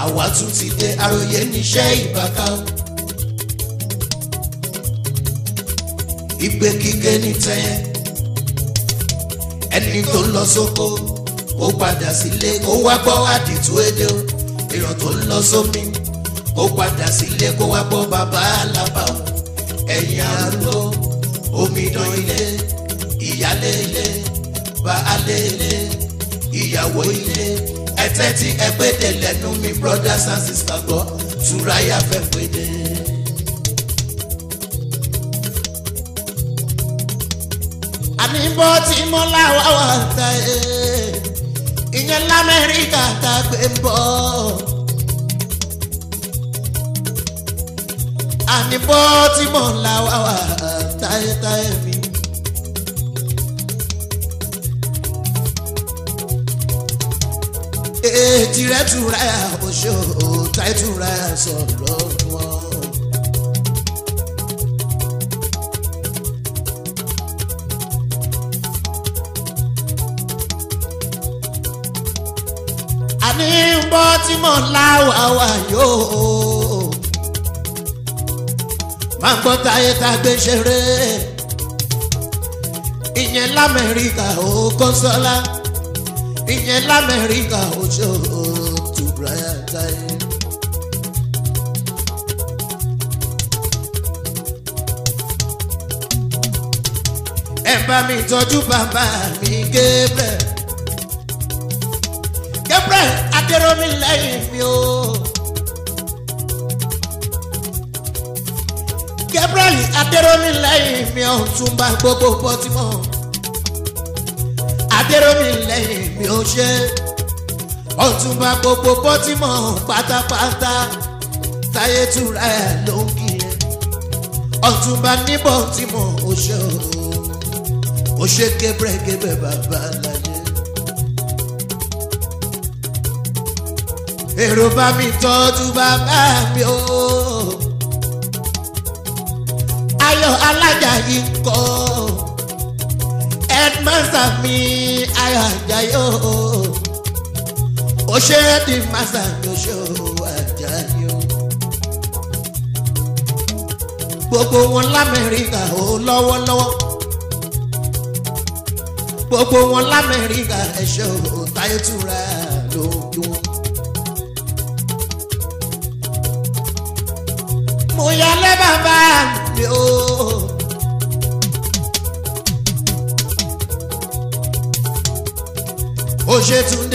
àwa tún ti dé àròyé níṣẹ́ ìbáká o. ìgbé kíké ní tẹ́yẹ ẹni tó ń lọ sóko ó padà sílé kó wá gbọ́ àdìtú èdè o. èèyàn tó ń lọ sómi ó padà sílé kó wá gbọ́ bàbá alábà o. ẹ̀yin arúgbó omidan ilé ìyálé ilé baálé ilé ìyàwó ilé ẹtẹ tí ẹ péde lẹ́nu mi brothers and sisters gbọ́ Túráyà fẹ́ péde. àní bó ti mú láwa wà ta ìyẹn l'Amẹ́ríkà tá a gbé ń bọ̀. àní bó ti mú láwa wà táyé mi. tirẹ̀ Túráyà oṣù táyé Túráyà sọ̀rọ̀ wọn. àní bó tí mo láwa wà yóò máa gbọ́ táyé tá a gbé ṣeré ìyẹn l'Amẹ́ríkà ó Kọ́nsọ́lá ìyẹn l'Amẹ́ríkà ó ṣó Túráyà táyé. ẹ bá mi tọ́jú bàbá mi Gabriel Adéròmí lẹ́yìn mi o. Gabriel Adéròmí lẹ́yìn mi ò tún bá gbogbo Baltimore. Adéròmí lẹ́yìn mi ò ṣe ọ̀tún bá gbogbo Baltimore pátápátá. Táyé Túráyà ló ń kí ẹ ọ̀tún bá ní Baltimore ó ṣe Gabriel bàbá láyé. èrò bá mi tọ́jú bàbá mi o. Ayọ̀ Alájàyí kọ́ headmaster mi Ayọ̀ Àjàyí o. ó ṣe di master mi ó ṣe Àjàyí o. gbogbo wọn l'Amẹ́ríkà ó lọ́wọ́lọ́wọ́. gbogbo wọn l'Amẹ́ríkà ẹ̀ṣọ́ Táyé Túráyà ló ń bí wọn. mo yálé bàbá mi o. ó ṣe Túndé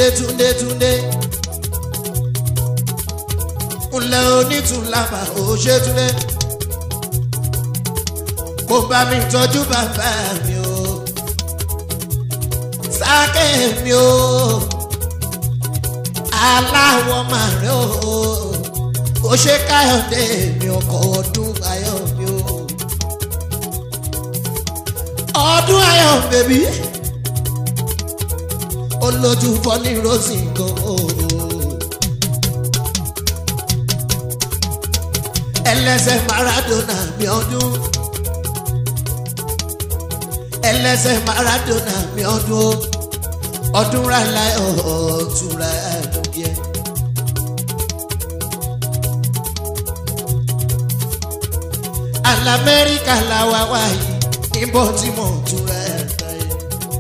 ńlẹ̀ onítùlábà ó ṣe Túndé. kó bá mi tọ́jú bàbá mi o. Sákẹ́ mi o. aláwọ̀ màrẹ́ o. ó ṣe Káyọ̀dé mi ọkọ̀ ọdún ayọ̀ mi o. ọdún ayọ̀ bèbí olójú fọ́ní rosin gan o. ẹlẹ́sẹ̀ Maradona mi ọdún. ẹlẹ́sẹ̀ Maradona mi ọdún. ọdún rálá Túráyà ló jẹ́. l'Amẹ́ríkà làwa wà yìí ní Baltimore Túráyà táyé.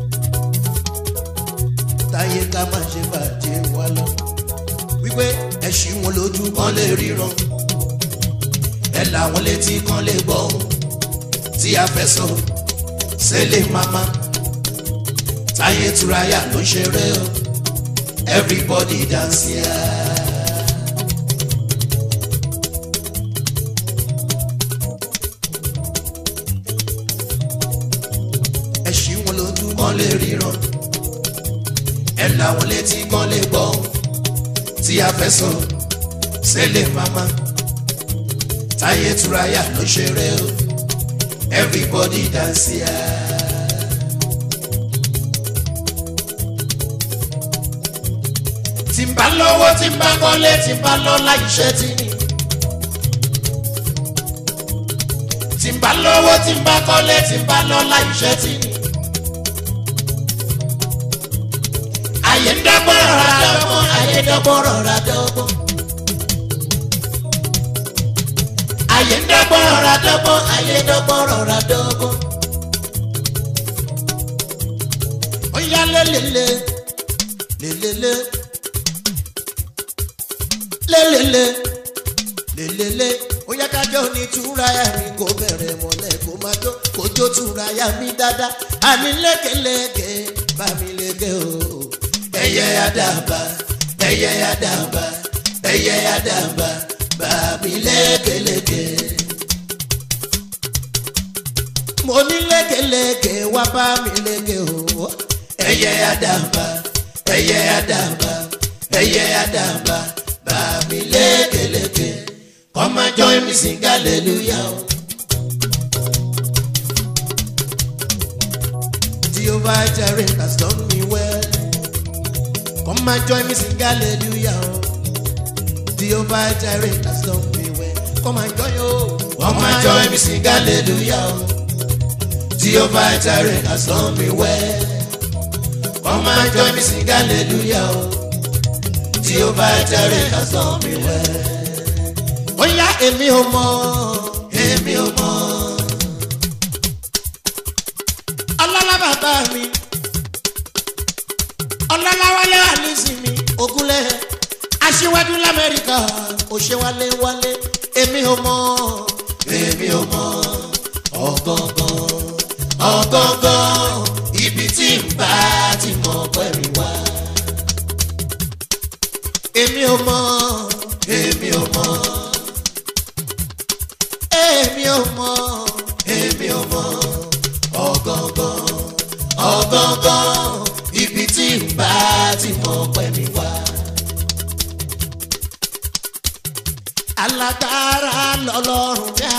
táyé ká má ṣe bàjẹ́ wá lọ. wípé ẹ̀ṣin wọn lójú kan lè ríran ẹ̀ làwọn létí kan lè gbọ́ tí a fẹ́ sọ sẹ́lẹ̀ mama. Táyé Túráyà ló ṣeré o everybody dance here. Kan lè ríran ẹ̀ làwọn létí kan lè gbọ́ tí a fẹ́ sọ sẹ́lẹ̀ mama. Táyé Túráyà ló ṣeré o everybody dance here. tí n bá lówó tí n bá kọ́lé tí n bá lọ́lá iṣẹ́ tí ni. tí n bá lówó tí n bá kọ́lé tí n bá lọ́lá iṣẹ́ tí ni. ayé ń dọ́gbọ́n rọra dọ́gbọ́n ayé dọ́gbọ́n rọra dọ́gbọ́n. ayé ń dọ́gbọ́n rọra dọ́gbọ́n ayé ń dọ́gbọ́n rọra dọ́gbọ́n. ó yá lélele lélele lélele lélele ó yá kájọ ní túráyà mi kò bẹ̀rẹ̀ mọ́lẹ̀ kó má jó kójó túráyà mi dáadáa àní lékeleke bá mi léke o. ẹyẹ àdàbà ẹyẹ àdàbà ẹyẹ àdàbà bá mi lékeleke. mo ní lékeleke wá bá mi léke o. ẹyẹ àdàbà ẹyẹ àdàbà ẹyẹ àdàbà bá mi lékeleke. Come and join me sing hallelujah. Jehovah Jireh has done me well. Come and join me sing hallelujah. Jehovah Jireh has done me well. Come and join you. Come and join me sing hallelujah. Jehovah Jireh has done me well. Come and join me sing hallelujah. Jehovah Jireh has done me well. Oya èmi ò mọ̀ èmi ò mọ̀. Ọlọ́lá bàbá mi ọlọ́lá wálé wà nísìmí Ògúnlẹ̀ aṣíwájú l'Amẹ́ríkà òṣèwálé wálé èmi ò mọ̀ èmi ò mọ̀. ọ̀gọ̀ngàn ọ̀gọ̀ngàn ibi tí ń bá ti mọ̀ pẹ̀lú wa. èmi ò mọ̀ èmi ò mọ̀. èmi ò mọ̀ èmi ò mọ̀. ọ̀gọ̀ngàn ọ̀gọ̀ngàn ibi tí ń bá ti mọ̀ pẹ̀lú wa. alágbára lọ́lọ́run yá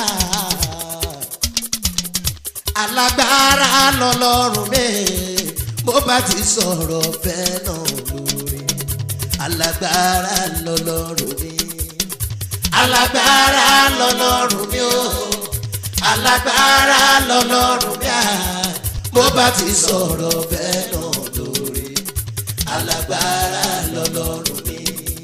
alágbára lọ́lọ́run mi bó bá ti sọ̀rọ̀ bẹ́ẹ̀ náà lórí. alágbára lọ́lọ́run mi alágbára lọ́lọ́run mi o alágbára lọ́lọ́run mi à bó bá ti sọ̀rọ̀ bẹ́ẹ̀ náà lórí. alágbára lọ́lọ́run mi.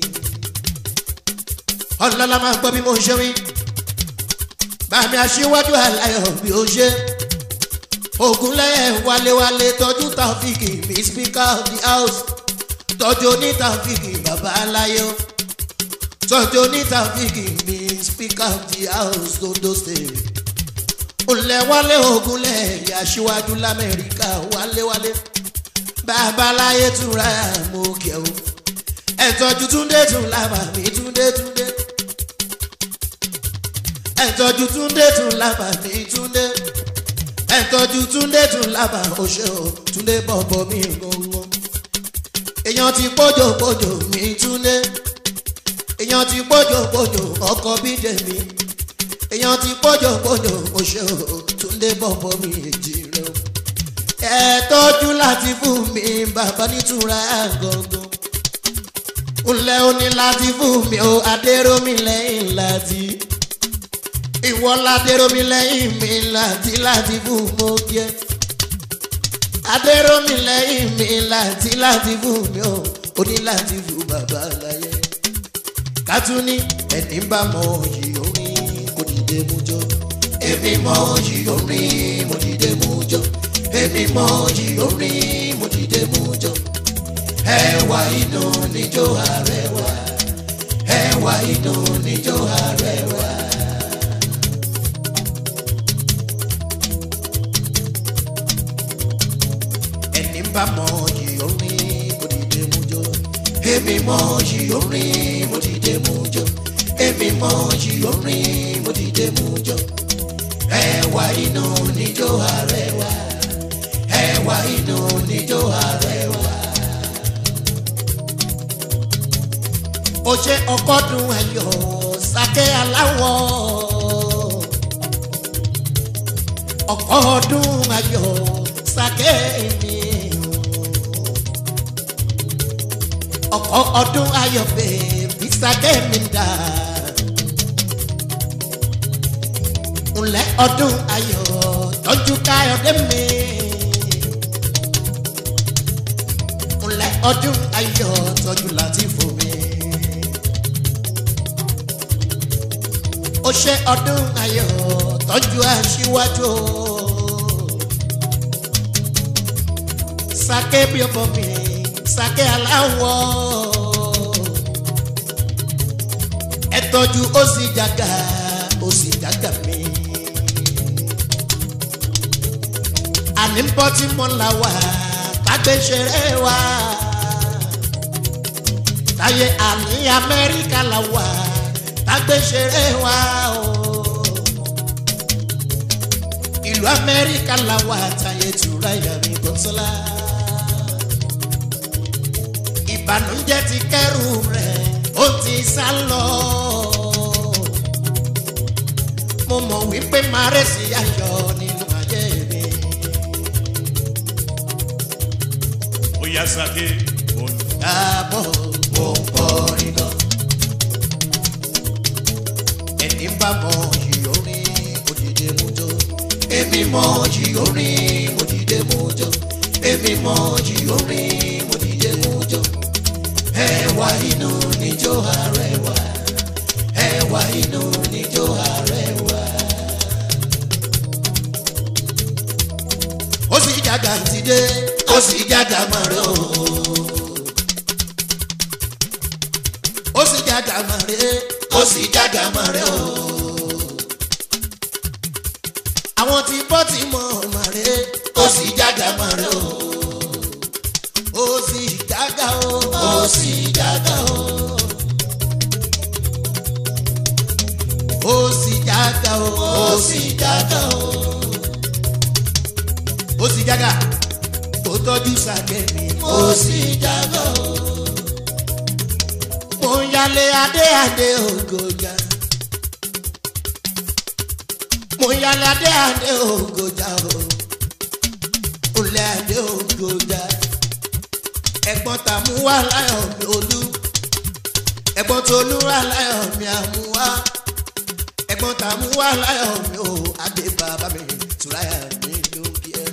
ọlọ́lá máa gbọ́ bí mo ṣe wí bàmí aṣíwájú aláyọ̀ bí ó ṣe. Ògúnlẹ̀ wálewàle tọ́jú Taofiki mi speaker of the house. tọ́jú ní Taofiki bàbá aláyọ̀. tọ́jú ní Taofiki mi speaker of the house Ondo State. Olè wálé Ògúnlẹ̀ aṣíwájú l'Amẹ́ríkà wálewàle. bàbá aláyé túnra mo kẹ́ o. ẹ̀tọ́jú Túndé tún lábà mi Túndé. ẹ̀tọ́jú Túndé tún lábà mi Túndé. ẹ̀tọ́jú Túndé tún lábà oṣù Túndé bọ̀bọ̀ mi gbogbo. èèyàn ti pójòpójò mi Túndé. èèyàn ti pójòpójò ọkọ bíjẹ mi. èèyàn ti pójòpójò oṣù Túndé bọ̀bọ̀ mi èjì rẹ. ẹ̀tọ́jú láti fún mi bàbá nítura gangan. ńlẹ́ òní láti fún mi o adéròmí lẹ́yìn láti. ìwọ ládéròmí lẹ́yìn mi láti fún mo jẹ́. adéròmí lẹ́yìn mi láti fún mi o òní láti fún bàbá láyé. kátúní ẹni bá mọ òyì orin kò dìde mú jọ. èmi mọ òyì orin mo dìde mú jọ. èmi mọ òyì orin mo dìde mú jọ. ẹwà inú níjó Arẹwà. ẹwà inú níjó Arẹwà. ẹni bá mọ òyì orin kò dìde mú jọ. èmi mọ òyì orin mo dìde mú jọ. èmi mọ òyì orin mo dìde mú jọ. ẹwà inú níjó Arẹwà. ẹwà inú níjó Arẹwà. ó ṣe ọkọdún ayọ̀ Sàkẹ́ aláwọ̀. ọkọdún ayọ̀ Sàkẹ́ mi. ọkọ ọdún ayọ̀ bèbí Sàkẹ́ mi dà. ńlẹ̀ ọdún ayọ̀ tọ́jú Káyọ̀dé mi. ńlẹ̀ ọdún ayọ̀ tọ́jú Látìfù mi. ó ṣe ọdún ayọ̀ tọ́jú aṣíwájú Sake bí ọmọ mi Sake aláwọ̀ ẹ tọ́jú ó sì jàgà mi àní ń bọ́ tí mo là wá kágbé ṣeré wa táyé àní Amẹ́ríkà là wá kágbé ṣeré wa o ìlú Amẹ́ríkà là wá táyé tura ìyàmí Kọ́nsọ́lá ìbànújẹ́ ti kẹ́rù rẹ̀ ó ti sá lọ mo mọ̀ wípé máa rẹ̀ sí ayọ̀ nínú ayé mi. Ó yá Sake Káàbọ̀ mo ń kọrin lọ ẹni bá mọ̀ yìí orin mo dìde mú jó èmi mọ̀ yìí orin mo dìde mú jó èmi mọ̀ yìí orin mo dìde mú jó ẹwà inú níjó arẹwà ẹwà inú níjó arẹwà. ó sì jàgà ti dé ó sì jàgà mọ̀rẹ́ o ó sì jàgà mọ̀rẹ́ ó sì jàgà mọ̀rẹ́ o àwọn tí bọ́ ti mọ̀ mọ̀rẹ́ ó sì jàgà mọ̀rẹ́ o ó sì jàgà o ó sì jàgà o ó sì jàgà o ó sì jàgà o ó sì jàgà tó tọ́jú Sake mi ó sì jàgà o mo ń yálé adé Ògòjà mo ń yálé adé Ògòjà o olè adé Ògòjà ẹ̀gbọ́n Tàmúwá láyọ̀ mi Olú ẹ̀gbọ́n Tolúwa láyọ̀ mi Àmúwá ẹ̀gbọ́n Tàmúwá láyọ̀ mi o adé bàbá mi Túráyà mi lókè ẹ.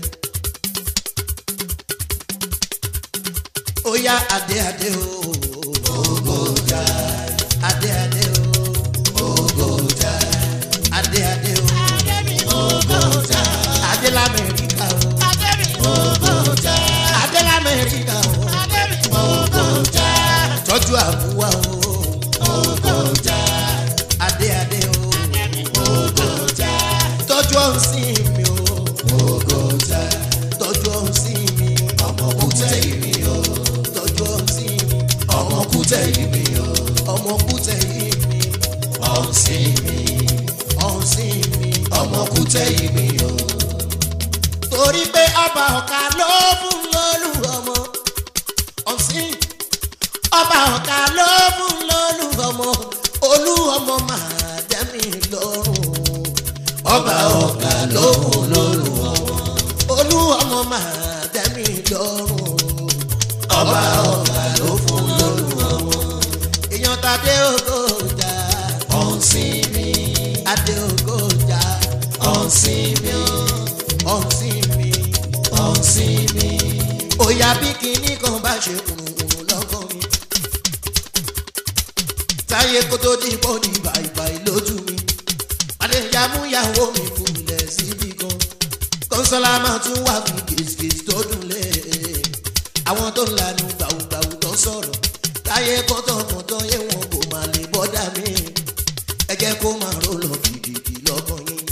ó yá adé o Ògòjà adé o Ògòjà adé o Ògòjà adé l'Amẹ́ríkà o Ògòjà adé l'Amẹ́ríkà o Ògòjà tọ́jú Àmúwá o Ògòjà adé o Ògòjà tọ́jú ọ̀sìn mi o Ògòjà tọ́jú ọ̀sìn mi ọmọ kútẹ́ ìrì o tọ́jú ọ̀sìn mi ọmọ kútẹ́ ìrì o ọmọ kútẹ́ ìrì ọ̀sìn mi ọmọ kútẹ́ ìrì o torí pé ọba ọ̀ka ló fún lólú ọmọ ọ̀sìn ọba ọ̀ka ló fún lólú ọmọ Olú ọmọ máa dẹ́mi lọ́rùn ọba ọ̀ka ló fún lólú ọmọ Olú ọmọ máa dẹ́mi lọ́rùn ọba ọ̀ka ló fún lólú ọmọ èèyàn tàdé Ògòjà ọ̀sìn mi adé Ògòjà ọ̀sìn mi ọ̀sìn mi ọ̀sìn mi òyà bí kinní kan bá ṣe kùrùkùrù lọ́kàn mi táyé kó tó di bọ́ọ̀dì bàìbàì lójú mi adéyàmúyàwó mi kúnlẹ̀ síbi kan Kọ́nsọ́lá máa tún wà fún kìsìkìsì tó dùn lé àwọn tó ń lanu gbàùgbàù tó sọ̀rọ̀ táyé kọ́tọ̀kọ́tọ̀ yé wọn kò máa lè bọ́dà mi ẹ jẹ́ kó máa ró lọ kìkìkì lọ́kàn yín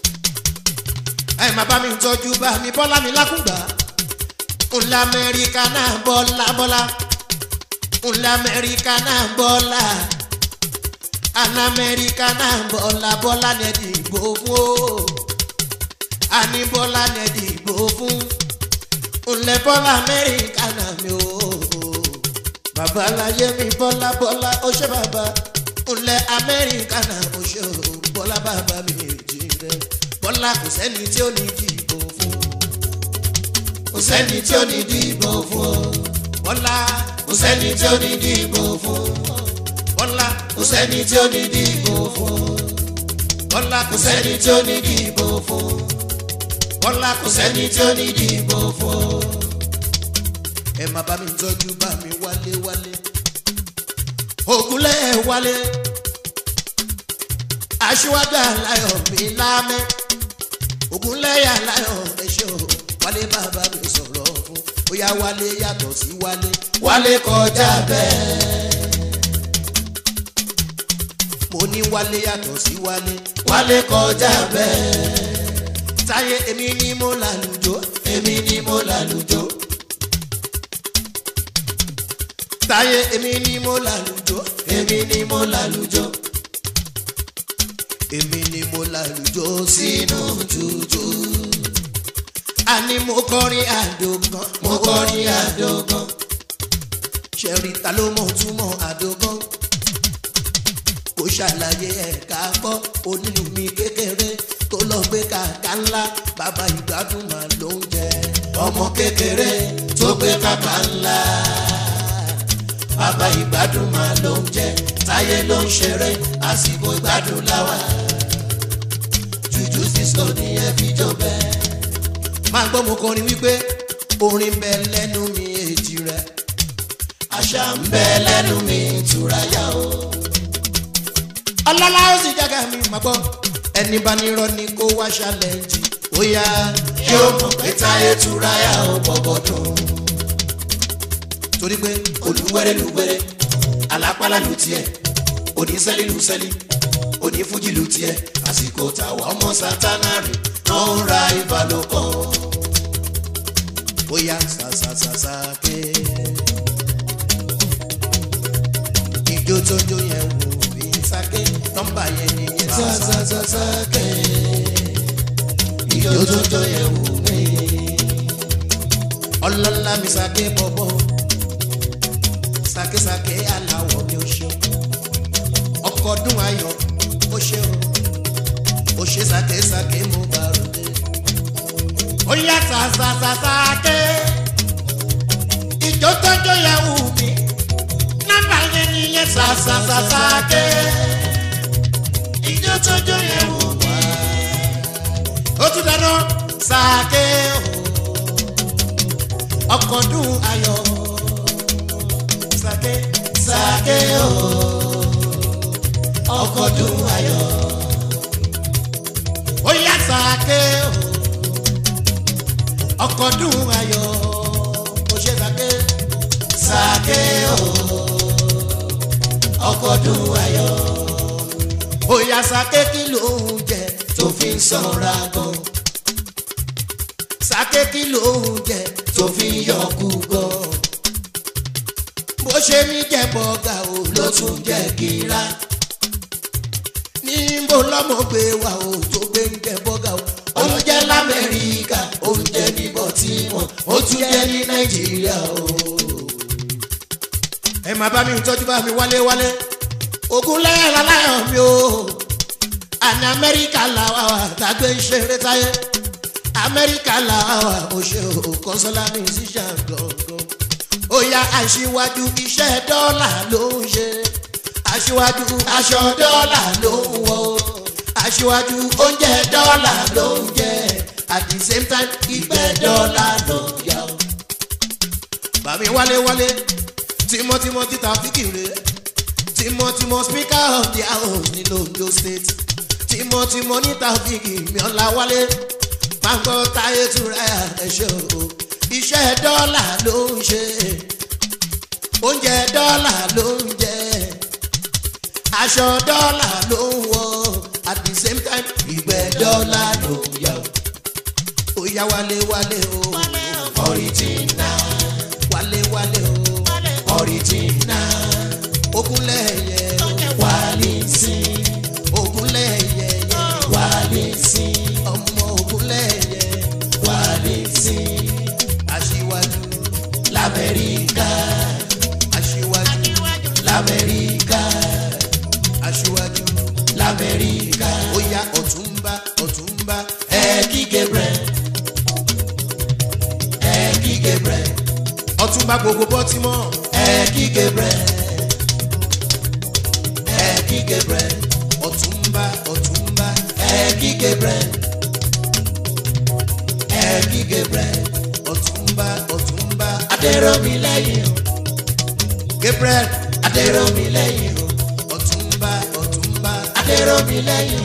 ẹ má bá mi tọ́jú bá mi Bọ́lá mi lákùngbà ńlá Amẹ́ríkà náà Bọ́lá ńlá Amẹ́ríkà náà Bọ́lá àná Amẹ́ríkà náà Bọ́lá ní ẹ̀dìgbò fún o àní Bọ́lá ní ẹ̀dìgbò fún ńlẹ̀ Bọ́lá Amẹ́ríkà náà mi o bàbá láyé mi Bọ́lá ó ṣe bàbá ńlẹ̀ Amẹ́ríkà náà ó ṣe o Bọ́lá bàbá mi èjì rẹ̀ Bọ́lá kò sẹ́ni tí ó ní dìbò fún kò sẹ́ni tí ó ní dìbò fún Bọ́lá kò sẹ́ni tí ó ní dìbò fún Bọ́lá kò sẹ́ni tí ó ní dìbò fún Bọ́lá kò sẹ́ni tí ó ní dìbò fún Bọ́lá kò sẹ́ni tí ó ní dìbò fún. ẹ má bá mi tọ́jú bá mi wálé Ògúnlẹ̀ wálé aṣíwájú aláyọ̀ mi lámẹ́ Ògúnlẹ́yà aláyọ̀ ẹ̀ṣẹ̀ o Wálé bàbá mi sọ̀rọ̀ fún bóyá Wálé yàtọ̀ sí Wálé Wálé kọjá bẹ́ẹ̀ mo ní Wálé yàtọ̀ sí Wálé Wálé kọjá bẹ́ẹ̀ Táyé èmi ni mo lálùjọ èmi ni mo lálùjọ Táyé èmi ni mo lálùjọ èmi ni mo lálùjọ èmi ni mo lálùjọ sínú jùjú àní mo kọrin àdógán mo kọrin àdógán ṣẹ̀rí ta ló mọ̀ túmọ̀ àdógán kò ṣàlàyé ẹ̀ka kọ́ onílù mi kékeré tó lọ gbé kàkà ńlá bàbá ìgbádùn mà ló ń jẹ ọmọ kékeré tó gbé kàkà ńlá bàbá ìgbádùn mà ló ń jẹ Táyé ló ń ṣeré àsìkò ìgbádùn láwa jùjú disco ní ẹbí jọ bẹ́ẹ̀. máa gbọ́ mo kọrin wípé orin bẹ lẹ́nu mi èjì rẹ̀ àṣà ń bẹ lẹ́nu mi túráyà o. ọlọ́lá ó sì jága mi máa gbọ́ ẹni bá nírọ́ ni kó wá ṣàlẹ́ǹjì ó yá yóò mọ̀ pé Táyé túráyà ó bọ̀bọ̀ dùn. torí pé olúwẹ́rẹ́ lùwẹ́rẹ́ alápálá lù tiẹ̀ onísẹ́lí lù sẹ́lí onífújì lù tiẹ̀ àsìkò tàwa ọmọ sátánárì tó ń ra ìbálòpọ̀ bóyá sàṣàṣàṣàké ìjó tó jó yẹn wò bí sáké nọ́mbà yẹn nìyẹn sàṣàṣàṣàké ìjó tó jó yẹn wò mí ọlọ́lá mi sáké bọ́bọ́ sákésáké aláwọ̀ mi ò ṣe ọkọ̀ ọdún ayọ̀ ó ṣe ó ṣe sákésáké mo bá ròde ó yá sàṣàṣàṣàké ìjó tọ́jọ́ yẹn wù mí nọ́mbà yẹn nìyẹn sàṣàṣàṣàké ìjó tọ́jọ́ yẹn wù mí ó tún dáná sáké ọkọ̀ ọdún ayọ̀ sáké sáké ọkọ̀ dùn ayọ̀ ó yá sáké ọkọ̀ dùn ayọ̀ ó ṣe sáké sáké ọkọ̀ dùn ayọ̀ ó yá sáké kí ló ń jẹ tó fi ń sanra gan sáké kí ló ń jẹ tó fi ń yọkú gan bó ṣe ní jẹ bọ́gà o ló tún jẹ kíra níbo lọ́mọ gbé wa o tó gbé ń jẹ bọ́gà o oúnjẹ l'Amẹ́ríkà oúnjẹ ní Baltimore ó tún jẹ ní Nàìjíríà o. ẹ máa bá mi tọ́jú bá mi wálé wálé Ògúnlẹ́yà láláyọ̀ mi o àní Amẹ́ríkà làwa wà tàgbé ń ṣeré Táyé Amẹ́ríkà làwa wà ó ṣe o kọ́sọ́lá musician gangan ó yá aṣíwájú iṣẹ́ dọ́là ló ń ṣe aṣíwájú aṣọ dọ́là ló ń wọ̀ aṣíwájú oúnjẹ dọ́là ló ń jẹ at the same time ìgbẹ́ dọ́là ló ń yà ó. bàmí wálé wálé tímọ́tímọ́ títà fíkìrì tímọ́tímọ́ speaker of the house ní Ondo state tímọ́tímọ́ níta fíkìrì mi ọ̀la wálé máa ń gbọ́ Táyé túráyà ẹ̀ṣẹ̀ o iṣẹ́ dọ́là ló ń ṣe oúnjẹ dọ́là ló ń jẹ aṣọ dọ́là ló ń wọ̀ at the same time ìgbẹ́ dọ́là ló ń yà ó yá wálé wálé o original wálé wálé o original Ògúnlẹ́yẹ wálé sí Ògúnlẹ́yẹ wálé sí ọmọ Ògúnlẹ́yẹ wálé sí aṣíwájú l'Amẹ́ríkà aṣíwájú l'Amẹ́ríkà aṣíwájú l'Amẹ́ríkà ó yá Ọ̀túnba Ọ̀túnba Ẹ̀kí Gabriel Ẹ̀kí Gabriel Ọ̀túnba gbogbo Baltimore Ẹ̀kí Gabriel Ẹ̀kí Gabriel Ọ̀túnba Ọ̀túnba Ẹ̀kí Gabriel Ẹ̀kí Gabriel Ọ̀túnba Ọ̀túnba Adéròmílẹ́yìn Gabriel Adéròmílẹ́yìn Ọ̀túnba Ọ̀túnba adéròmí lẹ́yìn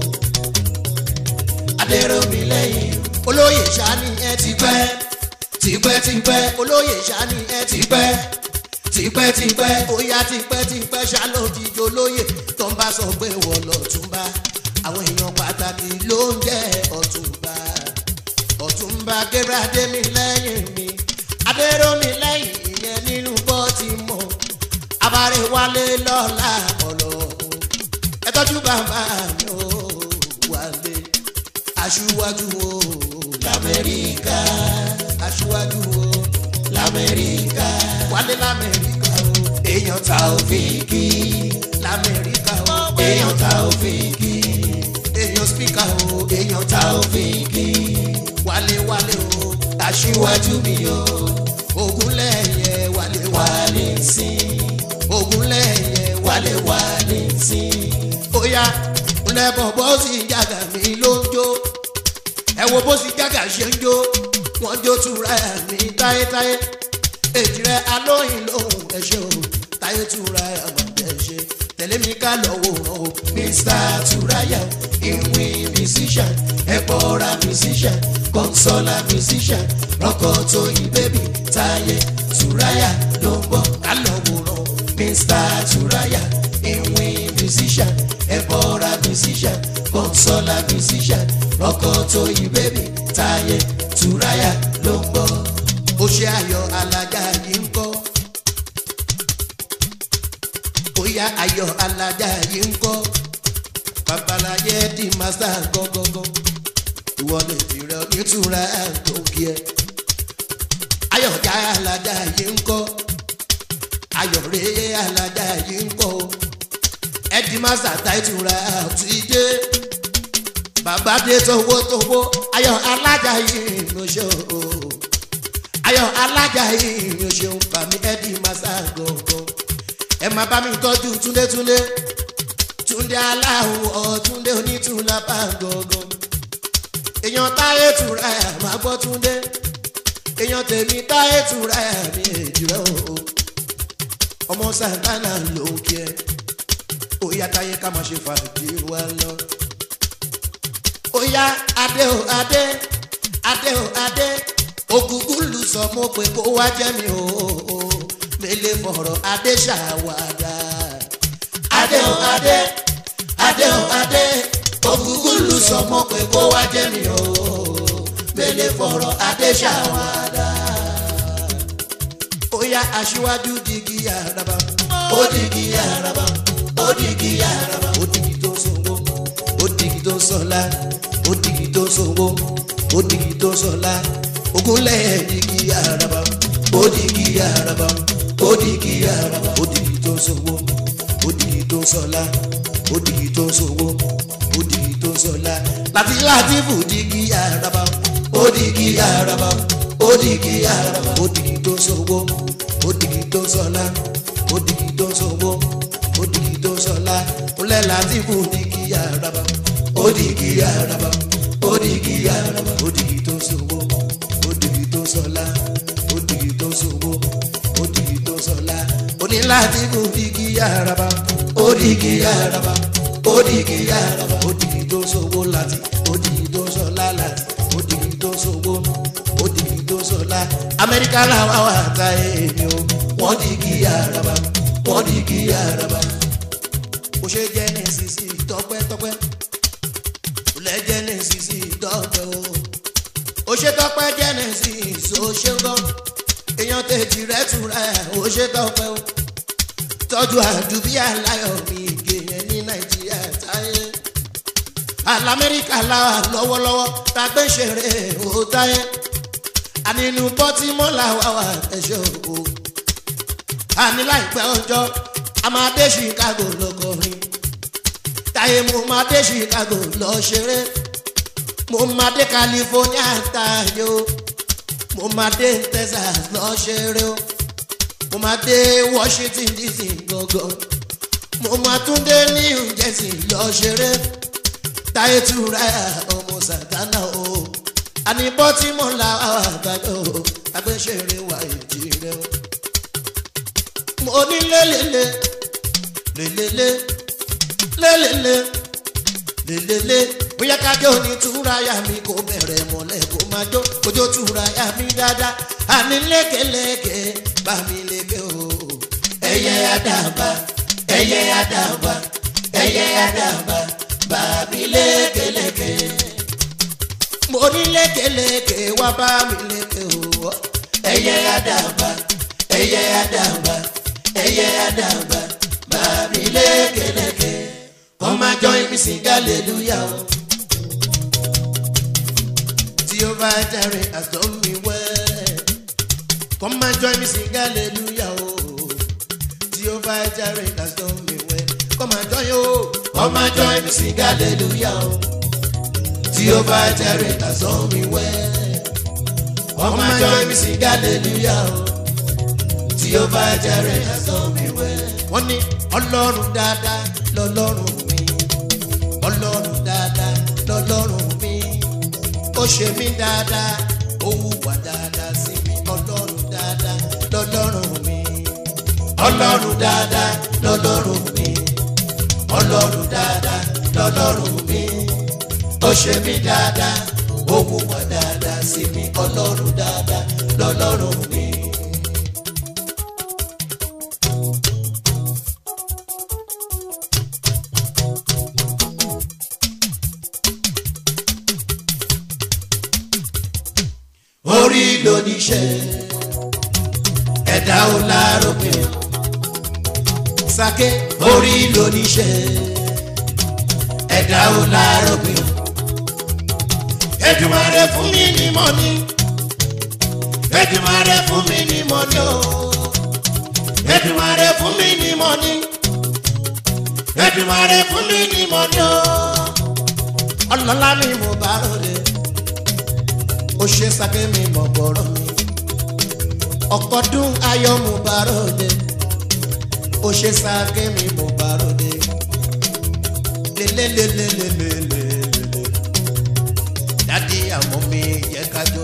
adéròmí lẹ́yìn olóyè sani ẹ ti pẹ́ tipẹ́tipẹ́ olóyè sani ẹ ti pẹ́ tipẹ́tipẹ́ óyá tipẹ́tipẹ́ ṣàlòdìjọ olóyè tó ń bá sọ pé wọ́n lọ́túnba àwọn èèyàn pàtàkì ló ń jẹ́ ọ̀túnba ọ̀túnba gẹ́gẹ́ mi lẹ́yìn mi adéròmí lẹ́yìn ìyẹn nínú bọ́ọ̀tì mọ́ abáré wálé lọ́la ọlọ́run ẹ tọ́jú bàbá mi ò wálé aṣíwájú o lamẹ́ríkà aṣíwájú o lamẹ́ríkà wálé lamẹ́ríkà o èèyàn Taofiki lamẹ́ríkà o èèyàn Taofiki èèyàn spíkà o èèyàn Taofiki wálé wálé o aṣíwájú mi o Ògúnlẹ̀yẹ wálé wálé sí Ògúnlẹ̀yẹ wálé wálé sí óyá lẹ́bọ̀ bó sì jàgà mi ló ń jó ẹ wo bó sì jàgà ṣe ń jó wọ́n jó tura mi táyétáyé èjì rẹ̀ alóyin lóhùn ẹ̀ṣẹ̀ o táyé tura àmọ̀tẹ́ ṣe tẹ̀lé mi ká lọ wòran o Mr. Turaya ìwé musician ẹ̀bọ̀ra musician consola musician rọ́kọ̀ tó yí bébì táyé Turaya ló ń bọ̀ ká lọ wòran o Mr. Turaya ìwé musician ẹ̀bọ̀ra musician consola musician rọ́kọ̀ tó yí bébì táyé Turaya ló ń bọ̀ ó ṣe ayọ̀ alájà yìí ń kọ́ bóyá ayọ̀ alájà yìí ń kọ́ babaláyé di master gọ́gọ́gọ́ ìwọ lè tirẹ̀ nítura tó kí ẹ ayọ̀ já alájà yìí ń kọ́ ayọ̀ rèé alájà yìí ń kọ́ ẹ̀dí master táìtura ti dé bàbá dé towótowó ayọ̀ alájà yìí ló ṣe o ayọ̀ alájà yìí ló ṣe ń fà mí ẹ̀dí master gọ́gọ́ ẹ máa bá mi tọ́jú túndétúndé túndé aláwọ̀ túndé onítùlá bá gọ́gọ́ èèyàn Táyé Turaya máa gbọ́ túndé èèyàn tèmi Táyé Turaya ní èjì rẹ̀ o ọmọ Santana ló ń kí ẹ óyá Táyé ká máa ṣe fàájì wa lọ óyá adé o adé adé o adé ògúngún lù sọ mo pé kó wá jẹ́ mi o mele fọ̀rọ̀ adé ṣàwádà adé o adé adé o adé ògúngún lù sọ mo pé kó wá jẹ́ mi o mele fọ̀rọ̀ adé ṣàwádà óyá aṣíwájú digi àràbà ó digi àràbà ó digi àràbà ó digi tó sòwò ó digi tó sọlá ó digi tó sòwò ó digi tó sọlá Ògúnlẹ̀yẹ digi àràbà ó digi àràbà ó digi àràbà ó digi tó sòwò ó digi tó sọlá ó digi tó sòwò ó digi tó sọlá láti Látìfù digi àràbà ó digi àràbà ó digi àràbà ó digi tó sòwò ó digi tó sọlá ó digi tó sòwò ó digi tó sọlá Kúnlẹ̀ Látìfù digi àràbà ó digi àràbà ó digi àràbà ó digi tó sòwò ó digi tó sọlá ó digi tó sòwò ó digi tó sọlá Oní Látìfù digi àràbà ó digi àràbà ó digi àràbà ó digi tó sòwò láti ó digi tó sọlá láti ó digi tó sòwò ó digi tó sọlá Amẹ́ríkà làwọn wà ta èmi o wọ́n digi àràbà wọ́n digi àràbà ó ṣe Genesis tọpẹ́tọpẹ́ ó lẹ́ Genesis tọpẹ́ o ó ṣe tọpẹ́ Genesis ó ṣe gan èèyàn tèjì rẹ̀ Turaya ó ṣe tọpẹ́ o tọ́jú àdúbí aláyọ̀ mi gèyẹn ní Nàìjíríà Táyé alamẹ́ríkà làwà lọ́wọ́lọ́wọ́ tá a gbé ṣeré ó Táyé ànínú Baltimore làwà wà ẹ̀ṣẹ̀ o àní láìpẹ́ ọjọ́ a máa dé Chicago lọ́kọ̀ọ́rin Táyé mo máa dé Chicago lọ ṣeré mo máa dé California Táyé o mo máa dé Texas lọ ṣeré o mo máa dé Washington DC gangan mo máa tún dé New Jersey lọ ṣeré Táyé Turaya ọmọ Santana o àní Baltimore làwọn àgbàdo agbésẹ̀rẹ̀ wà ìdí rẹ o mo ní lélele lélele lélele lélele bóyá kájọ ní túráyà mi kò bẹ̀rẹ̀ mọ́lẹ̀ kó máa jó kójó túráyà mi dáadáa àní lékeleke bá mi léke o. ẹyẹ àdàbà ẹyẹ àdàbà ẹyẹ àdàbà bá mi lékeleke. mo ní lékeleke wá bá mi léke o. ẹyẹ àdàbà ẹyẹ àdàbà ẹyẹ àdàbà bá mi lékeleke. Come and join me sing hallelujah. Jehovah Jireh has done me well. Come and join me sing hallelujah. Jehovah Jireh has done me well. Come and join you. Come and join me sing hallelujah. Jehovah Jireh has done me well. Come and join me sing hallelujah. Jehovah Jireh has done me well. Wọ́n ní Ọlọ́run dáadáa lọ́lọ́run mi. Ọlọ́run dáadáa lọ́lọ́run mi. Ó ṣe mí dáadáa, ó hùwà dáadáa sí mi. Ọlọ́run dáadáa lọ́lọ́run mi. Ọlọ́run dáadáa lọ́lọ́run mi. Ọlọ́run dáadáa lọ́lọ́run mi. Ó ṣe mí dáadáa, ó hùwà dáadáa sí mi. Ọlọ́run dáadáa lọ́lọ́run mi. Orí lóníṣẹ́ ẹ̀dá ò láròpin Sake orí lóníṣẹ́ ẹ̀dá ò láròpin. Èdùmàrè fún mi ní mọ́ni Èdùmàrè fún mi ní mọ́ni o Èdùmàrè fún mi ní mọ́ni Èdùmàrè fún mi ní mọ́ni o. Ọlọ́lá mi mo bá rọlẹ̀ ó ṣe Sake mi mọ̀ bọ̀rọ̀ mi ọkọ̀dún ayọ̀ mo bá ròde ó ṣe Sake mi mo bá ròde lélelelelelelele dádì àmọ́ mi yẹ ká jó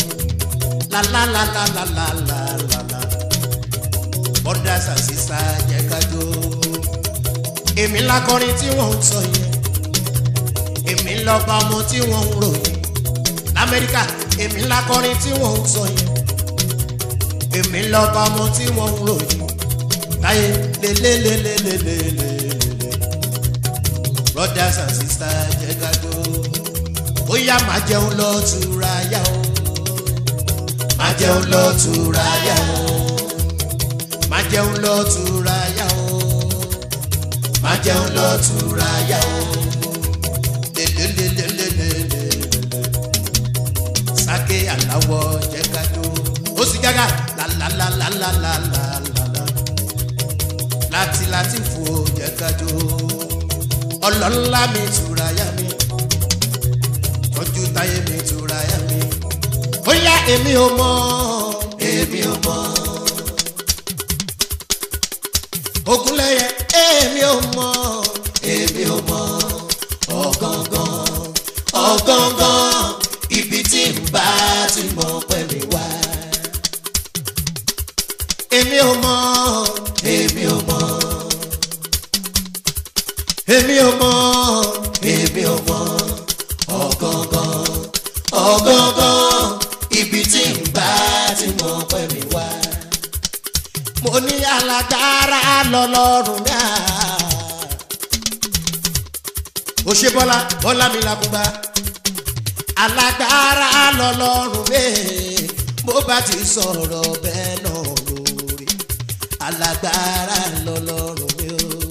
lálálálálálálálá brothers and sisters yẹ ká jó. Èmi lákọrin tí wọ́n ń sọ yẹn èmi lọ́ba ọmọ tí wọ́n ń ròyìn l'Amẹ́ríkà èmi lákọrin tí wọ́n ń sọ yẹn èmi lọ́ba ọmọ tí wọ́n ń ròyìn láyé lélelelelelele brothers and sisters jẹ́ ká jó. Bóyá máa jẹun lọ tura yá o máa jẹun lọ tura yá o máa jẹun lọ tura yá o máa jẹun lọ tura yá o lélelelelelele Sake aláwọ̀ jẹ́ ká jó. Ó sì gágá lálálálálálálá láti fò jẹ́ ká jó. Ọlọ́lá mi tura yá mi tọ́jú táyé mi tura yá mi. Ó yá èmi ò mọ̀ èmi ò mọ̀ Ògúnlẹ́yẹ èmi ò mọ̀ èmi ò mọ̀ ọ̀gángan ọ̀gángan ibi tí ń bá ti mọ̀ pẹ̀lú wa. Èmi ò mọ̀ èmi ò mọ̀ èmi ò mọ̀ èmi ò mọ̀ ọ̀gángan ọ̀gángan ibi tí ń bá ti mọ̀ pẹ̀lú wa. Mo ní alágbára lọ́lọ́run náà. Ó ṣe Bọ́lá mi làkúgbà. Alágbára lọ́lọ́run bẹ́ẹ̀ bó bá ti sọ̀rọ̀ bẹ́ẹ̀ náà lórí. Alágbára lọ́lọ́run bẹ́ẹ̀ o.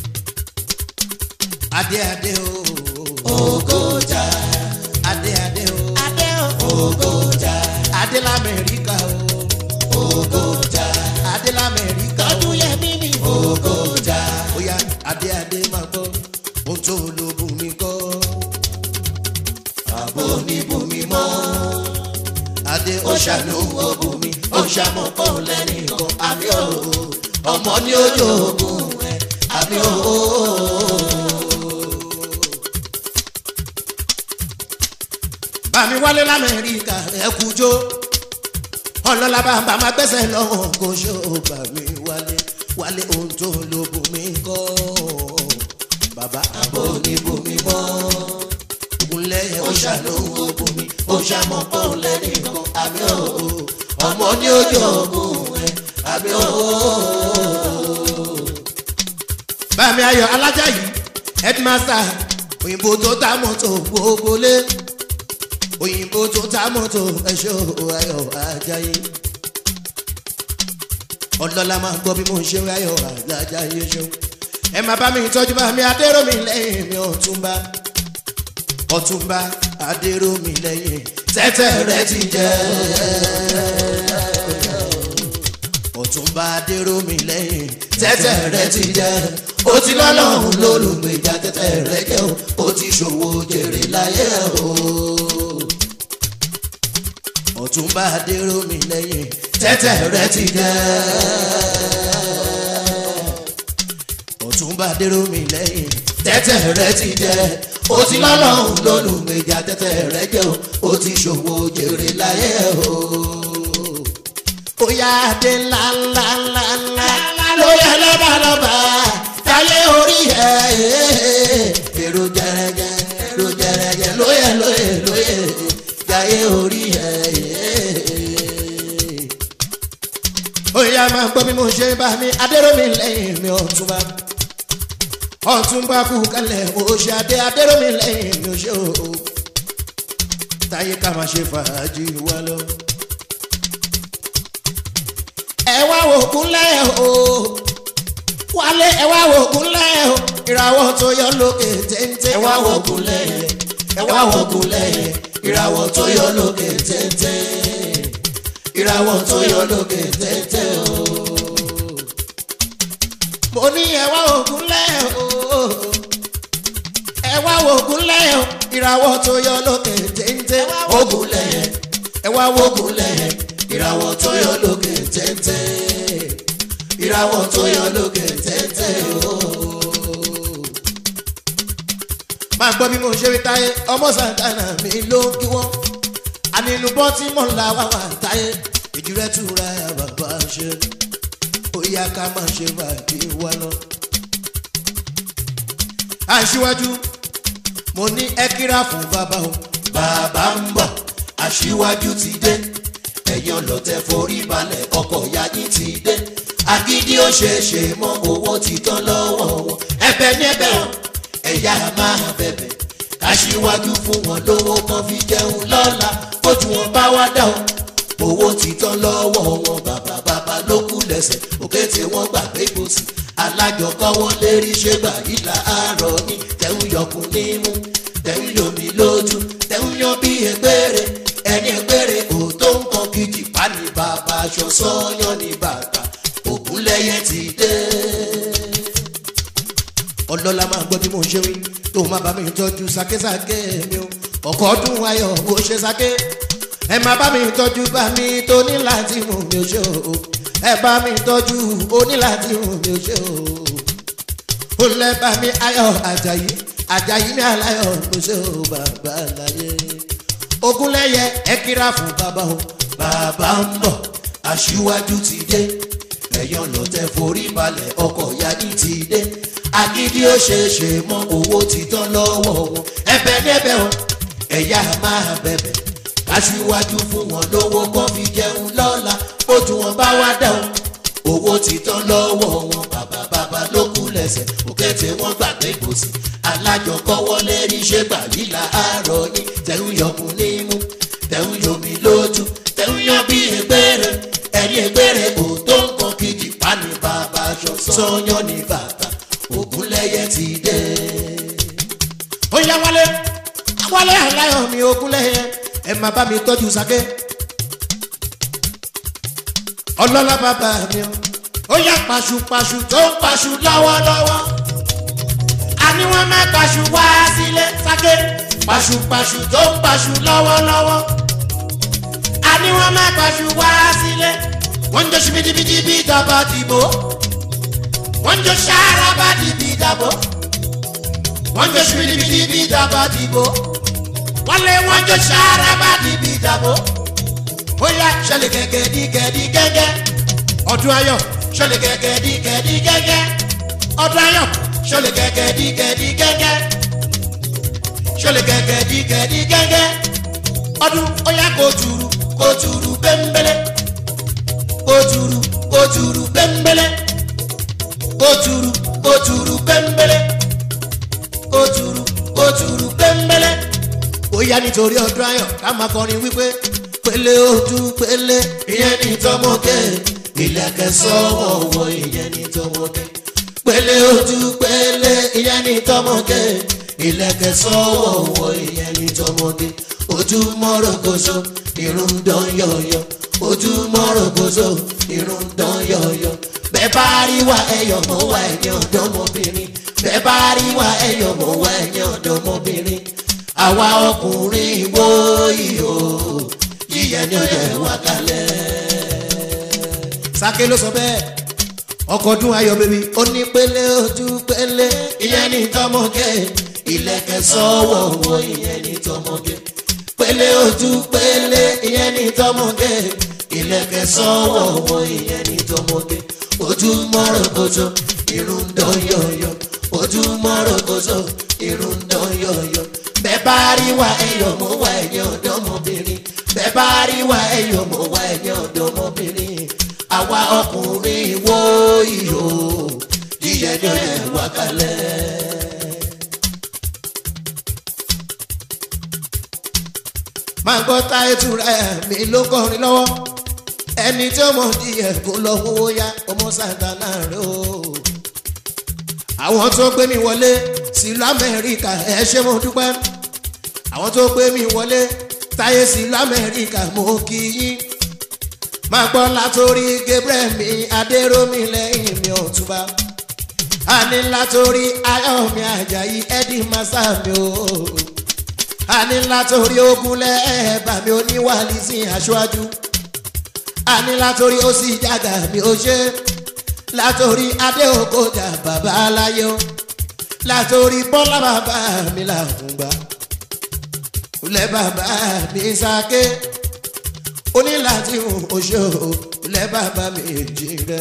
Adé o. Ògòjà. Adé o. Ògòjà. Adé l'Amẹ́ríkà o. Ògòjà. Adé l'Amẹ́ríkà o. Tọ́dún yẹ mímí. Ògòjà. Oya Adé máa gbọ́ ohun tó lo bùnmi kọ́. Àbò ní bùnmi mọ́. Adé ó ṣàánú ó bùnmi ó ṣàmọ̀ pọ̀ lẹ́nìkan. Àmì o ọmọ ní ojú ogun rẹ̀. Àmì o. Bàmí wálé l'Amẹ́ríkà ẹ kú jó. Ọlọ́lá bàbá máa gbẹ́sẹ̀ lọ́wọ́ kó ṣó. Bàmí wálé ohun tó lo bùnmi kọ́. bàbá àbò oníbomi mọ́ Ògúnlẹ́yẹ ó ṣàlóhùn òbòmí ó ṣàmọ́ pọ̀ lẹ́nìkan àmì ọmọ ní ojú ògùn ẹ̀ àmì Bàmí Ayọ̀ Alájàyí headmaster òyìnbó tó ta mọ́tò gbogbo lé òyìnbó tó ta mọ́tò ẹ̀ṣọ́ Ayọ̀ Ajáyí ọlọ́lá máa gbọ́ bí mo ń ṣe Ayọ̀ Ajáyí ṣeun ẹ máa bá mi tọ́jú Bàmí Adéròmí lẹ́yìn mi Ọ̀túnba Adéròmí lẹ́yìn tẹ́tẹ́ rẹ ti jẹ́ Ọ̀túnba Adéròmí lẹ́yìn tẹ́tẹ́ rẹ ti jẹ́ ó ti lọ́lọ́run lólùgbèjà tẹ́tẹ́ rẹ jẹ́ ó ti ṣòwò jèrè láyé o Ọ̀túnba Adéròmí lẹ́yìn tẹ́tẹ́ rẹ ti jẹ́ Ọ̀túnba Adéròmí lẹ́yìn tẹ́tẹ́ rẹ ti jẹ́ ó ti lọ́lọ́run lólùgbèjà tẹ́tẹ́ rẹ jẹ́ ó ti ṣòwò jèrè láyé o ó yá adé ńláńláńláńlá lóyè lọ́bàlọ́bà táyé orí èrò jẹrẹjẹ lóyè táyé orí ó yá máa gbọ́ bí mo ṣe Bàmí Adéròmí lẹ́yìn mi Ọ̀túnba kú kalẹ̀ ó ṣe Adéròmí lẹ́yìn mi ó ṣe o táyé ká máa ṣe fàájì wá lọ. Ẹ wá wò Ògúnlẹ́yẹ o wálé ẹ wá wò Ògúnlẹ́yẹ o ìràwọ̀ tó yọ lókè téńté. Ẹ wá wò Ògúnlẹ́yẹ ẹ wá wò Ògúnlẹ́yẹ ìràwọ̀ tó yọ lókè téńté ìràwọ̀ tó yọ lókè téńté o. Mo ní ẹ wá wò Ògúnlẹ́yẹ o ẹ wá wò Ògúnlẹ́yẹ o ìràwọ̀ tó yọ lókè téńté. Ògúnlẹ́yẹ ẹ wá wò Ògúnlẹ́yẹ ìràwọ̀ tó yọ lókè téńté ìràwọ̀ tó yọ lókè téńté o. Máa gbọ́ bí mo ṣe rí Táyé ọmọ Sàntánà mi ló ń kí wọ́n ànínú bọ́tí mọ̀ ńlá wà wà Táyé ìjírẹ́ túra bàbá ṣe ó yá ká máa ṣe bàbí wa lọ. Aṣíwájú mo ní ẹ kíra fún bàbá o bàbá ń bọ̀ Aṣíwájú ti dé ẹ̀yàn lọ́tẹ̀ forí balẹ̀ ọkọ̀ yají ti dé agídí ó ṣeéṣe mọ́ owó ti tán lọ́wọ́ wọn ẹ̀bẹ̀ ní ẹ̀bẹ̀ wọn ẹ̀yà máa bẹ̀bẹ̀ Aṣíwájú fún wọn lówó kan fi jẹun lọ́la bójú wọn bá wá dá o owó ti tán lọ́wọ́ wọn bàbá ló kú lẹ́sẹ̀ òkè tí wọ́n gbàgbé gbòsì alájọkọ́wọ́ lérí ṣé gbàyí làárọ̀ ní tẹ̀hún yọkùn nímú tẹ̀hún yomi lójú tẹ̀hún yan bí ẹgbẹ́rẹ́ ẹni ẹgbẹ́rẹ́ òótọ́ nǹkan kìjì pa ní bàbá aṣọ sọ́yán ní bàbá Ògúnlẹ́yẹ ti dé. Ọlọ́lá máa gbọ́ bí mo ṣe wí tó máa bá mi tọ́jú sákésáké mi o ọkọ̀ ọdún ayọ̀ bó ṣe sáké ẹ máa bá mi tọ́jú Bàmí tó ní láti mú mi ò ṣe o ẹ bá mi tọ́jú oní láti mú mi ò ṣe o ó lẹ́ Bàmí Ayọ̀ Àjàyí mi aláyọ̀ ló ṣe o bàbá láyé. Ògúnlẹ́yẹ ẹ kíra fún bàbá o bàbá ń bọ̀ Aṣíwájú ti dé ẹ̀yàn lọ́tẹ̀ forí balẹ̀ ọkọ̀ yají ti dé agídí ó ṣeéṣe mọ́ owó ti tán lọ́wọ́ wọn ẹ̀bẹ̀ níbẹ̀ wọn ẹ̀yà máa bẹ̀bẹ̀ Aṣíwájú fún wọn lówó kan fi jẹun lọ́la bójú wọn bá wá dá owó ti tán lọ́wọ́ wọn bàbá ló kú lẹ́sẹ̀ òkè tí wọ́n gbàgbé gbòsì alájọkọ́wọ́ lérí ṣé gbàyí làárọ̀ ní tẹ̀hún yọkùn nímú tẹ̀hún yomi lójú tẹ̀hún yan bí ẹgbẹ́rẹ́ ẹni ẹgbẹ́rẹ́ òótọ́ nǹkan kìjì pa ní bàbá aṣọ sọ́yán ní bàbá Ògúnlẹ́yẹ ti dé. Ó yá wálé aláyọ̀ mi Ògúnlẹ́yẹ ẹ máa bá mi tọ́jú sáké ọlọ́lá bàbá mi ó yá pàṣùpàṣù tó ń pàṣù lọ́wọ́lọ́wọ́ àní wọ́n má pàṣù wá sílé sáké pàṣùpàṣù tó ń pàṣù lọ́wọ́lọ́wọ́ àní wọ́n má pàṣù wá sílé wọ́n ń jọ ṣibidibidi bí dàbà dìbò wọ́n ń jọ ṣàràbà dìbì dàbò wọ́n ń jọ ṣibidibidi bí dàbà dìbò wọ́n lé wọ́n jọ ṣàràbà dìbì dàbò ó yá ṣẹlẹ̀ gẹ́gẹ́ ọdún ayọ̀ ṣẹlẹ̀ gẹ́gẹ́ ọdún ayọ̀ ṣọlẹ̀ gẹ́gẹ́ dí gẹ́dí gẹ́gẹ́ ṣọlẹ̀ gẹ́gẹ́ dí gẹ́dí gẹ́gẹ́ ọdún ọ̀yá kòtùrù bẹ́ńbẹ́lẹ́ kòtùrù bẹ́ńbẹ́lẹ́ kòtùrù bẹ́ńbẹ́lẹ́ kòtùrù bẹ́ńbẹ́lẹ́. Ó yá nítorí ọdún ayọ̀ ká máa kọrin wípé pélé ojú pélé ìyẹn ní tọmọge ìlẹ̀kẹ̀ sọ́wọ́ wọ ìyẹn ní tọmọge pélé ojú pélé ìyẹn ní tọmọge ìlẹ̀kẹ̀ sọ́wọ́ wọ ìyẹn ní tọmọge ojú mọ́rọ̀gọ́sọ irun dán yọ̀yọ̀ ojú mọ́rọ̀gọ́sọ irun dán yọ̀yọ̀ bẹ́ẹ̀ bá rí wa ẹyọ̀ mọ́ wa ẹ̀yìn ọ̀dọ́mọbìnrin bẹ́ẹ̀ bá rí wa ẹyọ̀ mọ́ wa ẹ̀yìn ọ̀dọ́mọbìnrin àwa ọkùnrin wo ìhò yíyẹn ní ọ̀yẹ̀ wá kalẹ̀. Sake ló sọ bẹ́ẹ̀ ọkọ̀ ọdún ayọ̀ bèbí ó ní pélé ojú pélé ìyẹn ní tọmọge ìlẹ̀kẹ̀ sọ́wọ́ wo ìyẹn ní tọmọge pélé ojú pélé ìyẹn ní tọmọge ìlẹ̀kẹ̀ sọ́wọ́ wo ìyẹn ní tọmọge ojú mọ́rọ̀gọ́sọ irun dán yọ̀yọ̀ ojú mọ́rọ̀gọ́sọ irun dán yọ̀yọ̀ bẹ́ẹ̀ bá rí wa ẹyọ̀ mọ́ wa ẹ̀yìn ọ̀dọ́mọbìnrin bẹ́ẹ̀ bá rí wa ẹyọ̀ mọ́ wa ẹ̀yìn ọ̀dọ́mọbìnrin àwa ọkùnrin wo ìhò yíyẹn ní ọ̀yẹ̀ wá kalẹ̀. máa gbọ́ táyé túra mi ló kọrin lọ́wọ́ ẹni tí ó mọ̀ díẹ̀ kó lọ owó yá ọmọ Santana rẹ o. àwọn tó gbé mi wọlé sílùú Amẹ́ríkà ẹ ṣé mo dúpẹ́ àwọn tó gbé mi wọlé táyé sílùú Amẹ́ríkà mo kí yín. máa gbọ́ látorí Gabriel mi Adérómi lẹ́yìn mi Ọ̀túnba àní látorí Ayọ̀mí Àjàyí Eddie Masa mi o àní látorí Ogunlẹ̀ ẹ̀bà mi oníwàlí sí aṣáájú àní látorí ó sì jágà mi ó ṣe látorí Adéòkòjà bàbá aláyé o látorí Bọ́lá bàbá mi làkùngbà ulẹ̀ bàbá mi Sake onílàtí oṣù ulẹ̀ bàbá mi èjì rẹ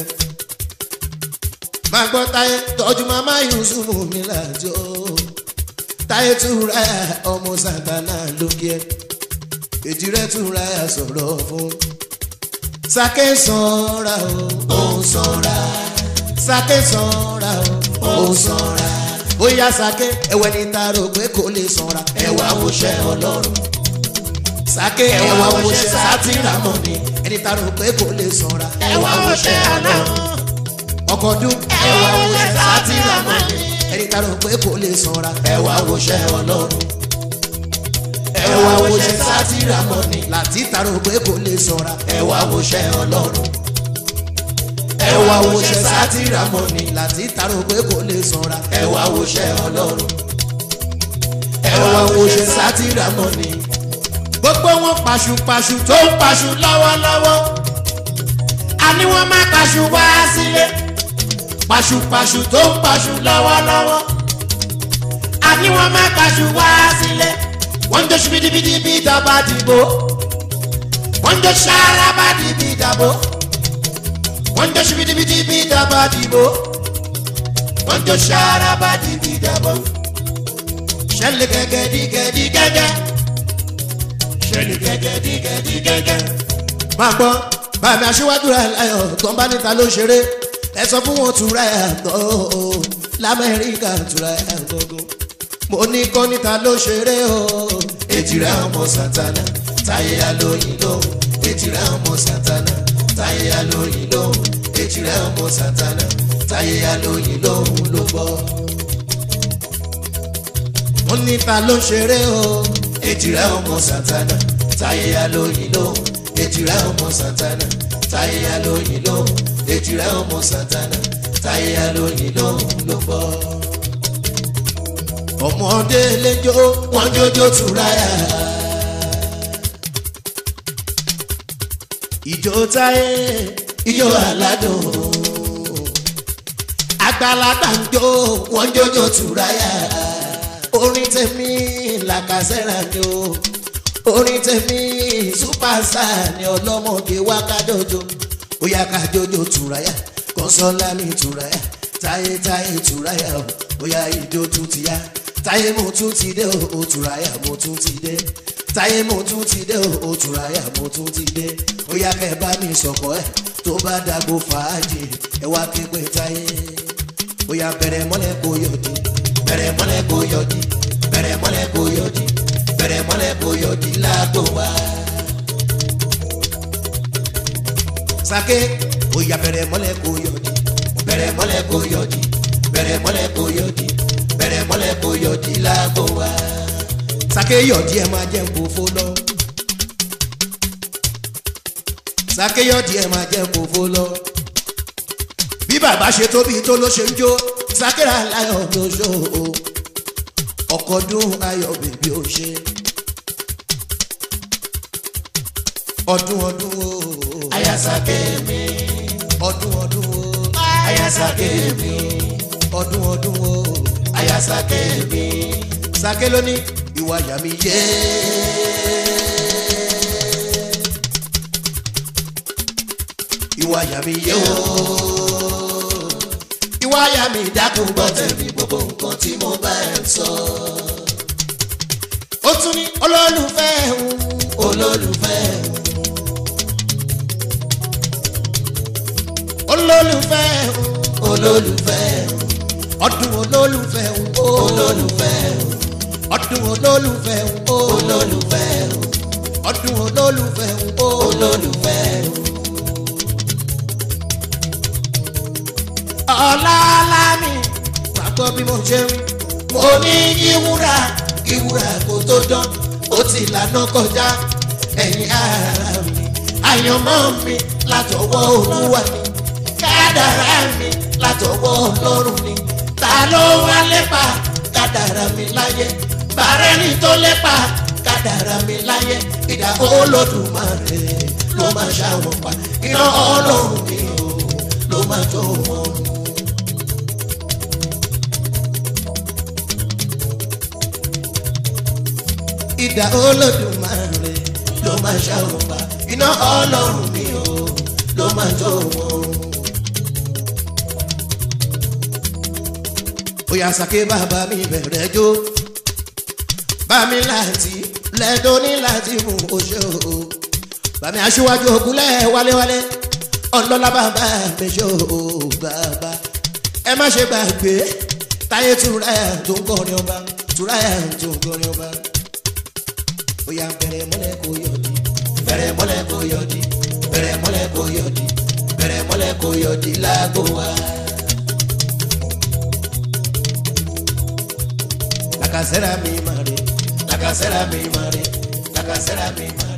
máa gbọ́ táyé tọ́jú màmá Yusufu mi láti o táyé túra ọmọ Santana lókè èjì rẹ túra sọ̀rọ̀ fún Sake sanra o sanra Sake sanra o sanra bóyá Sake ẹwẹ ní taro pé kò lè sanra ẹwà wòṣẹ Ọlọ́run Sake ẹwà wòṣẹ sátìrámọ ni ẹni taro pé kò lè sanra ẹwà wòṣẹ Ọlọ́run ọkọọdún ẹwà wòṣẹ sátìrámọ ni ẹni taro pé kò lè sanra ẹwà wòṣẹ Ọlọ́run ẹwà wòṣẹ sátìrámọ ni láti taro pé kò lè sanra ẹwà wòṣẹ Ọlọ́run ẹwà wòṣẹ sátìrámọ ni láti taro pé kò lè sanra ẹwà wòṣẹ Ọlọ́run ẹwà wòṣẹ sátìrámọ ni. gbogbo wọn pàṣùpàṣù tó ń pàṣù lọ́wọ́lọ́wọ́ àní wọ́n má pàṣù wá sílé pàṣùpàṣù tó ń pàṣù lọ́wọ́lọ́wọ́ àní wọ́n má pàṣù wá sílé wọ́n jọ ṣubidibidi bí dàbà dìbò wọ́n jọ ṣàràbà dìbì dàbò wọ́n jọ ṣubidibidi bí dàbà dìbò wọ́n jọ ṣàràbà dìbì dàbò ṣẹlẹ̀ gẹ́gẹ́ dí gẹ́dí gẹ́gẹ́ ṣẹlẹ̀ gẹ́gẹ́ dí gẹ́dí gẹ́gẹ́. máa gbọ́ bàmí aṣíwájú rẹ̀ láyọ̀ tó ń bá níta ló ṣeré ẹ sọ fún wọn tura ẹ̀ àtọ́ l'Amẹ́ríkà tura ẹ̀ àtọ́gọ́ mo ní kọ́ níta ló ṣeré o. èjì rẹ̀ ọmọ Santana táyé alóyin lóhùn èjì rẹ̀ ọmọ Santana táyé alóyin lóhùn èjì rẹ̀ ọmọ Santana táyé alóyin lóhùn ló gbọ́. mo níta ló ṣeré o. èjì rẹ̀ ọmọ Santana táyé alóyin lóhùn èjì rẹ̀ ọmọ Santana táyé alóyin lóhùn èjì rẹ̀ ọmọ Santana táyé alóyin lóhùn ló gbọ́. ọmọdé lẹ́jọ́ wọ́n jójó túráyà ìjó táyé ìjó aládùn àgbàlagbà ń jó wọ́n jójó túráyà orin tèmi làkàṣẹ́ra ni o orin tèmi súpàṣà ni ọlọ́mọge wá kájọjọ ó yá kájọjọ túráyà Kọ́nsọ́lá mi túráyà táyé táyé túráyà bóyá ìjó tún ti yá táyé mo tún ti dé òtúráyà mo tún ti dé táyé mo tún ti dé òtúráyà mo tún ti dé bóyá kẹ́ bá mi sọ̀kọ́ ẹ̀ tó bá dàgbò fàájì ẹ wá képe táyé bóyá bẹ̀rẹ̀ mọ́lẹ̀ kó yọ̀dí bẹ̀rẹ̀ mọ́lẹ̀ kó yọ̀dí bẹ̀rẹ̀ mọ́lẹ̀ kó yọ̀dí bẹ̀rẹ̀ mọ́lẹ̀ kó yọ̀dí lágbo wa. Sake bóyá bẹ̀rẹ̀ mọ́lẹ̀ kó yọ̀dí bẹ̀rẹ̀ mọ́lẹ̀ kó yọ̀dí bẹ̀rẹ̀ mọ́lẹ̀ kó yọ̀dí bẹ̀rẹ̀ mọ́lẹ̀ kó yọ̀dí lágbo wa. Sake yọ̀dí ẹ máa jẹ́ nkófó lọ. Sake yọ̀dí ẹ máa jẹ́ nkófó lọ. Bí bàbá ṣe tóbi tó ló ṣe ń jó Sakera láyọ̀ ló ṣó o ọkọ̀dún ayọ̀ bèbí ó ṣe ọdún ọdún o Aya Sake mi ọdún ọdún o Aya Sake mi ọdún ọdún o Aya Sake mi. Sake ló ní ìwà yà mí yé ìwà yà mí yé o ìwà yà mí dákun gbọ́ tẹ̀mí gbogbo nǹkan tí mo bá ẹ̀ sọ. Ó tún ní olólùfẹ́ olólùfẹ́ olólùfẹ́ olólùfẹ́ ọdún olólùfẹ́ olólùfẹ́ ọdún olólùfẹ́ olólùfẹ́ ọdún olólùfẹ́ olólùfẹ́. Ọ̀làlá mi wà gbọ́ bí mo ṣe wí. Mo ní ìwúrà ìwúrà kò tó dán ó ti lànà kọjá ẹ̀yìn ara mi àyànmọ́ mi látọwọ́ Olúwa ni kádàrá mi látọwọ́ Ọlọ́run ni ta ló wá lépa kádàrá mi láyé bàrẹ́ni tó lépa kádàrá mi láyé ìdá Olódùmarè ló máa ṣàwọn pa iná Ọlọ́run mi o ló máa jó wọn. Ìdá Olódùmarè ló máa ṣàwọn pa iná Ọlọ́run mi o ló máa jó wọn. Oya Sake bàbá mi bẹ̀rẹ̀ jó bàmí láti lẹ́dọ̀ ní láti mú oṣù bàmí aṣíwájú ògúnlẹ̀ wálewálé ọlọ́lá bàbá méjò bàbá ẹ má ṣe gbàgbé táyé Túráyà tó ń kọrin ọba Túráyà tó ń kọrin ọba. Oya bẹ̀rẹ̀ mọ́lẹ̀ kó yọ̀dí bẹ̀rẹ̀ mọ́lẹ̀ kó yọ̀dí bẹ̀rẹ̀ mọ́lẹ̀ kó yọ̀dí bẹ̀rẹ̀ mọ́lẹ̀ kó yọ̀dí lágbo wa. Lakasera mi mare, lakasera mi mare, lakasera mi mare.